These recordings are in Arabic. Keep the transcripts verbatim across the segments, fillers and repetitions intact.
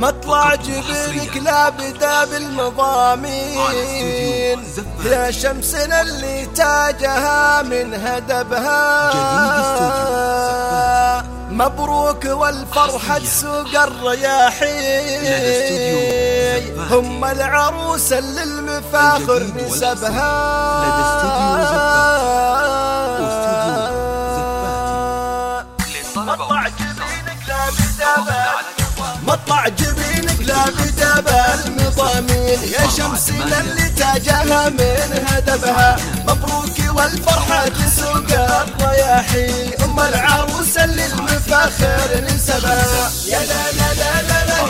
مطلع جبينك لا بدا بالمضامين، يا شمسنا اللي تاجها من هدبها. مبروك والفرحة سوق الرياحين، هم العروس اللي المفاخر نسبها. مطلع جبينك لا بدا مطلع جبينك لا بدا بالمضامين، يا شمسنا اللي تاجها من هدبها. مبروك والفرحة سوق الرياحين، أم العروس اللي المفاخر نسبها. يا لا لا لا لا لا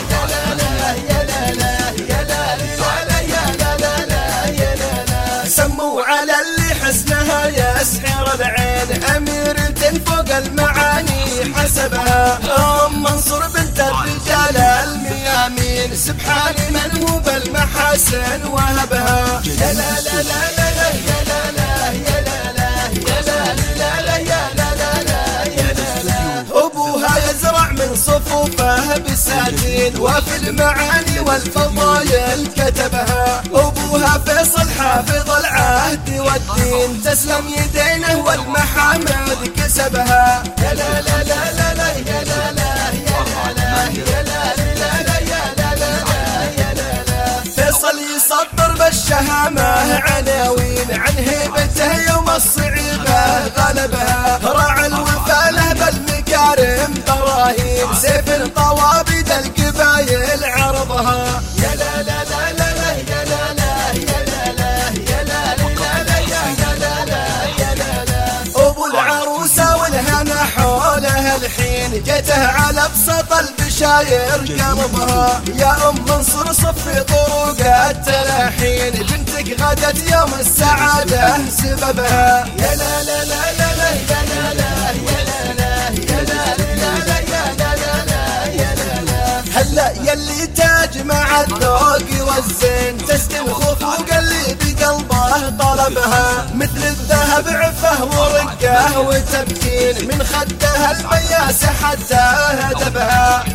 يا لا لا يا لا لا يا لا لا يا لا لا. سموا على اللي حسنها يسحر العين، أميرة فوق المعاني حسبها. أم منصور بنت الرجال الميامين، سبحان من هو بالمحاسن وهبها. يا لا لا لا لا يا لا لا يا لا لا يا لا لا يا لا لا يا لا لا. أبوها يزرع من صفوفه بساتين، وفي المعاني والفضايل كتبها. أبوها فيصل حافظ العهد والدين، تسلم يدينه والمحامد كسبها. يا لا لا لا لا لا يا لا لا يا لا لا يا لا لا يا لا لا يا لا لا. فيصل يسطر بالشهامة عناوين، عن هيبته يوم الصعيبة غلبها. راعي الوفاله بالمكارم براهين، سيف طوابد القبايل عرضها. يا لا لا لا لا يا لا لا يا لا لا يا لا لا يا لا لا يا لا لا. أبو العروسة والهنا حولها الحين، جته على بسط البشاير قلبها. يا أم منصور صفي طرق التلاحين، بنتك غدت يوم السعادة سببها. يا لا لا لا لا يا لا لا يا لا لا يا لا لا يا لا لا يا لا لا. هلا يلي تاج مع الذوق والزين، تسكن خفوق اللي بقلبه طلبها. مثل الذهب عفه ورقه وتبكين، من خدها المياس حتى هدبها.